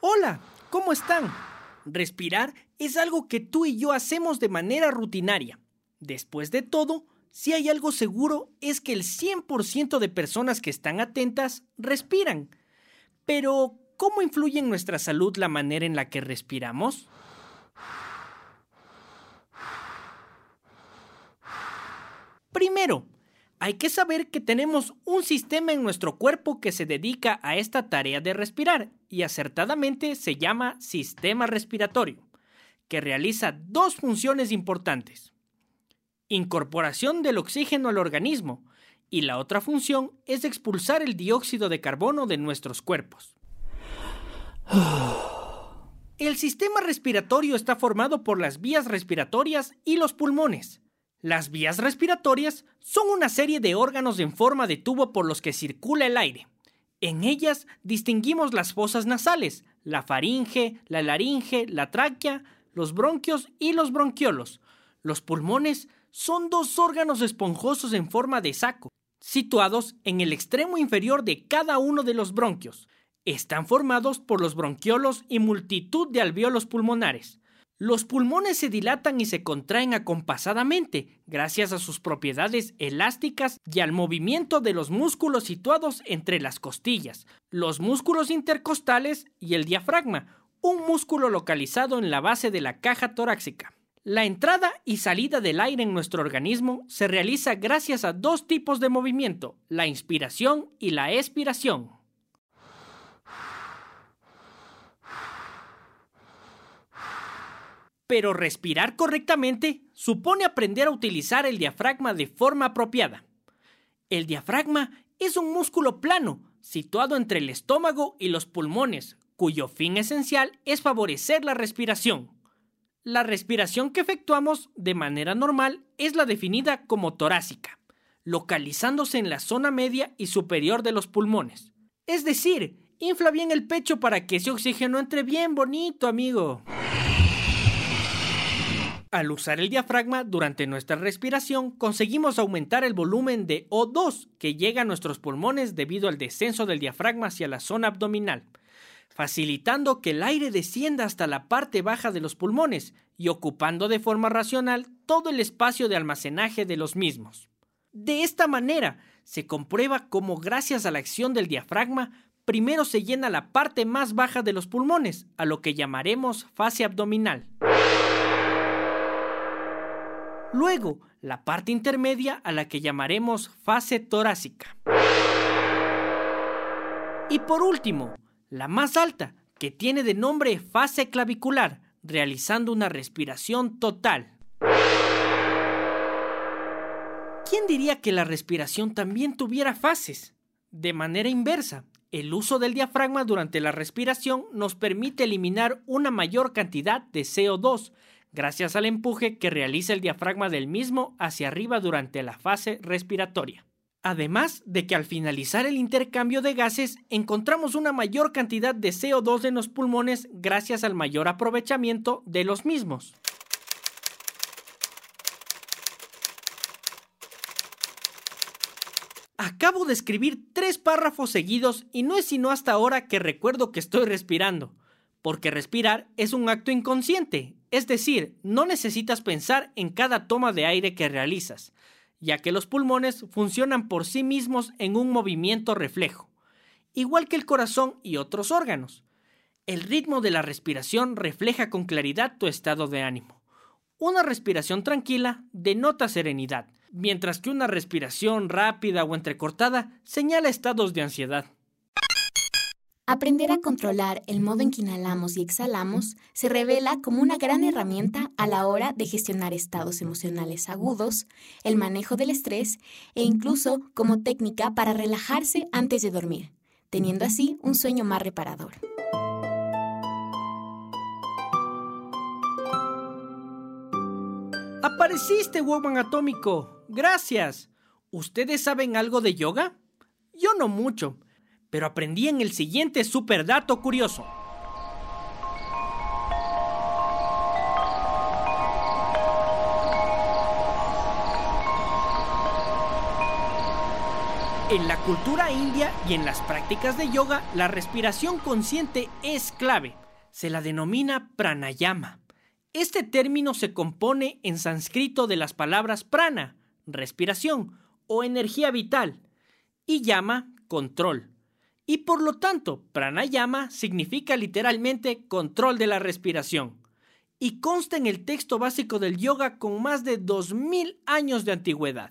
Hola, ¿cómo están? Respirar es algo que tú y yo hacemos de manera rutinaria. Después de todo, si hay algo seguro es que el 100% de personas que están atentas respiran. Pero, ¿cómo influye en nuestra salud la manera en la que respiramos? Primero, hay que saber que tenemos un sistema en nuestro cuerpo que se dedica a esta tarea de respirar y acertadamente se llama sistema respiratorio, que realiza dos funciones importantes: incorporación del oxígeno al organismo, y la otra función es expulsar el dióxido de carbono de nuestros cuerpos. El sistema respiratorio está formado por las vías respiratorias y los pulmones. Las vías respiratorias son una serie de órganos en forma de tubo por los que circula el aire. En ellas distinguimos las fosas nasales, la faringe, la laringe, la tráquea, los bronquios y los bronquiolos. Los pulmones son dos órganos esponjosos en forma de saco, situados en el extremo inferior de cada uno de los bronquios. Están formados por los bronquiolos y multitud de alvéolos pulmonares. Los pulmones se dilatan y se contraen acompasadamente gracias a sus propiedades elásticas y al movimiento de los músculos situados entre las costillas, los músculos intercostales y el diafragma, un músculo localizado en la base de la caja torácica. La entrada y salida del aire en nuestro organismo se realiza gracias a dos tipos de movimiento, la inspiración y la expiración. Pero respirar correctamente supone aprender a utilizar el diafragma de forma apropiada. El diafragma es un músculo plano, situado entre el estómago y los pulmones, cuyo fin esencial es favorecer la respiración. La respiración que efectuamos de manera normal es la definida como torácica, localizándose en la zona media y superior de los pulmones. Es decir, infla bien el pecho para que ese oxígeno entre bien bonito, amigo. Al usar el diafragma durante nuestra respiración, conseguimos aumentar el volumen de O2 que llega a nuestros pulmones debido al descenso del diafragma hacia la zona abdominal, facilitando que el aire descienda hasta la parte baja de los pulmones y ocupando de forma racional todo el espacio de almacenaje de los mismos. De esta manera, se comprueba cómo gracias a la acción del diafragma, primero se llena la parte más baja de los pulmones, a lo que llamaremos fase abdominal. Luego, la parte intermedia a la que llamaremos fase torácica. Y por último, la más alta, que tiene de nombre fase clavicular, realizando una respiración total. ¿Quién diría que la respiración también tuviera fases? De manera inversa, el uso del diafragma durante la respiración nos permite eliminar una mayor cantidad de CO2, gracias al empuje que realiza el diafragma del mismo hacia arriba durante la fase respiratoria. Además de que al finalizar el intercambio de gases encontramos una mayor cantidad de CO2 en los pulmones gracias al mayor aprovechamiento de los mismos. Acabo de escribir 3 párrafos seguidos y no es sino hasta ahora que recuerdo que estoy respirando, porque respirar es un acto inconsciente. Es decir, no necesitas pensar en cada toma de aire que realizas, ya que los pulmones funcionan por sí mismos en un movimiento reflejo, igual que el corazón y otros órganos. El ritmo de la respiración refleja con claridad tu estado de ánimo. Una respiración tranquila denota serenidad, mientras que una respiración rápida o entrecortada señala estados de ansiedad. Aprender a controlar el modo en que inhalamos y exhalamos se revela como una gran herramienta a la hora de gestionar estados emocionales agudos, el manejo del estrés e incluso como técnica para relajarse antes de dormir, teniendo así un sueño más reparador. ¡Apareciste, Woman Atómico! ¡Gracias! ¿Ustedes saben algo de yoga? Yo no mucho, pero aprendí en el siguiente superdato curioso. En la cultura india y en las prácticas de yoga, la respiración consciente es clave. Se la denomina pranayama. Este término se compone en sánscrito de las palabras prana, respiración o energía vital, y yama, control. Y por lo tanto, pranayama significa literalmente control de la respiración. Y consta en el texto básico del yoga con más de 2000 años de antigüedad.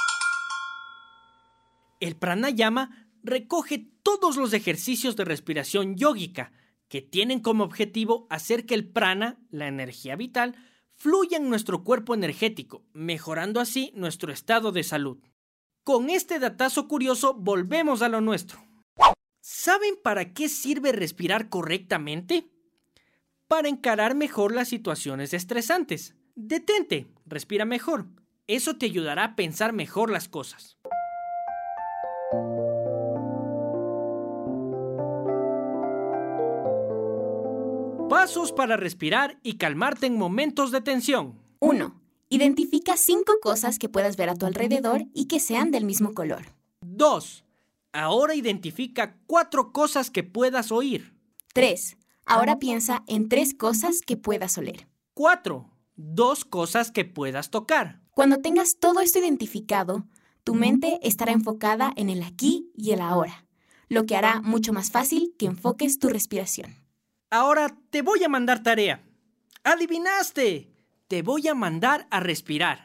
El pranayama recoge todos los ejercicios de respiración yógica que tienen como objetivo hacer que el prana, la energía vital, fluya en nuestro cuerpo energético, mejorando así nuestro estado de salud. Con este datazo curioso volvemos a lo nuestro. ¿Saben para qué sirve respirar correctamente? Para encarar mejor las situaciones estresantes. Detente, respira mejor. Eso te ayudará a pensar mejor las cosas. Pasos para respirar y calmarte en momentos de tensión. 1. Identifica 5 cosas que puedas ver a tu alrededor y que sean del mismo color. 2. Ahora identifica 4 cosas que puedas oír. 3. Ahora piensa en 3 cosas que puedas oler. 4. 2 cosas que puedas tocar. Cuando tengas todo esto identificado, tu mente estará enfocada en el aquí y el ahora, lo que hará mucho más fácil que enfoques tu respiración. Ahora te voy a mandar tarea. ¡Adivinaste! Te voy a mandar a respirar.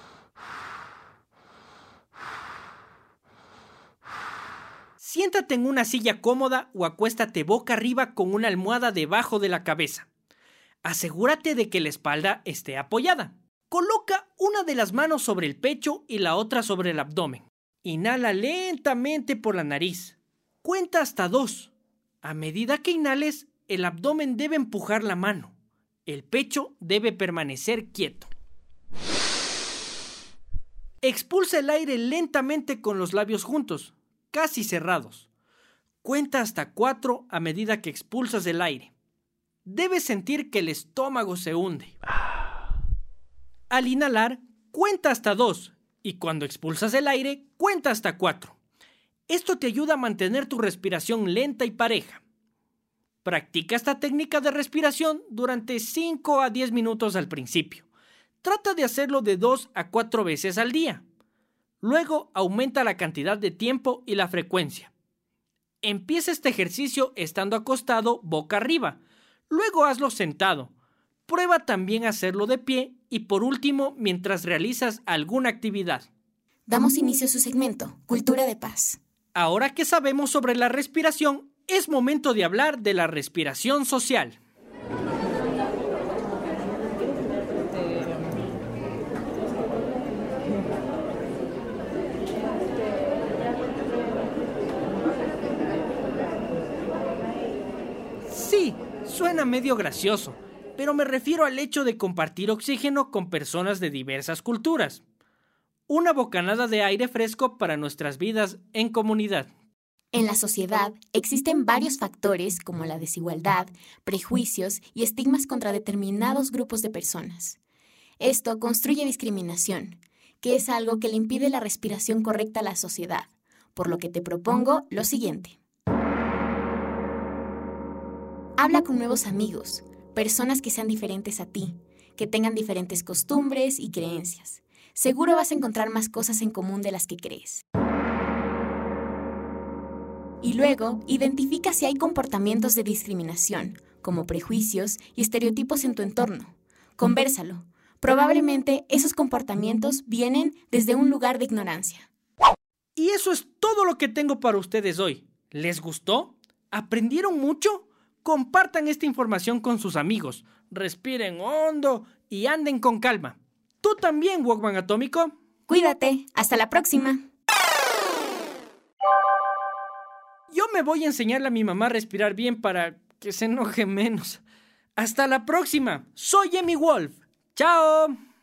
Siéntate en una silla cómoda o acuéstate boca arriba con una almohada debajo de la cabeza. Asegúrate de que la espalda esté apoyada. Coloca una de las manos sobre el pecho y la otra sobre el abdomen. Inhala lentamente por la nariz. Cuenta hasta 2. A medida que inhales, el abdomen debe empujar la mano. El pecho debe permanecer quieto. Expulsa el aire lentamente con los labios juntos, casi cerrados. Cuenta hasta 4 a medida que expulsas el aire. Debes sentir que el estómago se hunde. Al inhalar, cuenta hasta 2 y cuando expulsas el aire, cuenta hasta 4. Esto te ayuda a mantener tu respiración lenta y pareja. Practica esta técnica de respiración durante 5 a 10 minutos al principio. Trata de hacerlo de 2 a 4 veces al día. Luego aumenta la cantidad de tiempo y la frecuencia. Empieza este ejercicio estando acostado boca arriba. Luego hazlo sentado. Prueba también hacerlo de pie y por último mientras realizas alguna actividad. Damos inicio a su segmento, Cultura de Paz. Ahora que sabemos sobre la respiración, es momento de hablar de la respiración social. Sí, suena medio gracioso, pero me refiero al hecho de compartir oxígeno con personas de diversas culturas. Una bocanada de aire fresco para nuestras vidas en comunidad. En la sociedad existen varios factores como la desigualdad, prejuicios y estigmas contra determinados grupos de personas. Esto construye discriminación, que es algo que le impide la respiración correcta a la sociedad, por lo que te propongo lo siguiente. Habla con nuevos amigos, personas que sean diferentes a ti, que tengan diferentes costumbres y creencias. Seguro vas a encontrar más cosas en común de las que crees. Y luego, identifica si hay comportamientos de discriminación, como prejuicios y estereotipos en tu entorno. Convérsalo. Probablemente esos comportamientos vienen desde un lugar de ignorancia. Y eso es todo lo que tengo para ustedes hoy. ¿Les gustó? ¿Aprendieron mucho? Compartan esta información con sus amigos. Respiren hondo y anden con calma. ¿Tú también, Walkman Atómico? Cuídate. Hasta la próxima. Yo me voy a enseñarle a mi mamá a respirar bien para que se enoje menos. Hasta la próxima. Soy Emi Wolf. ¡Chao!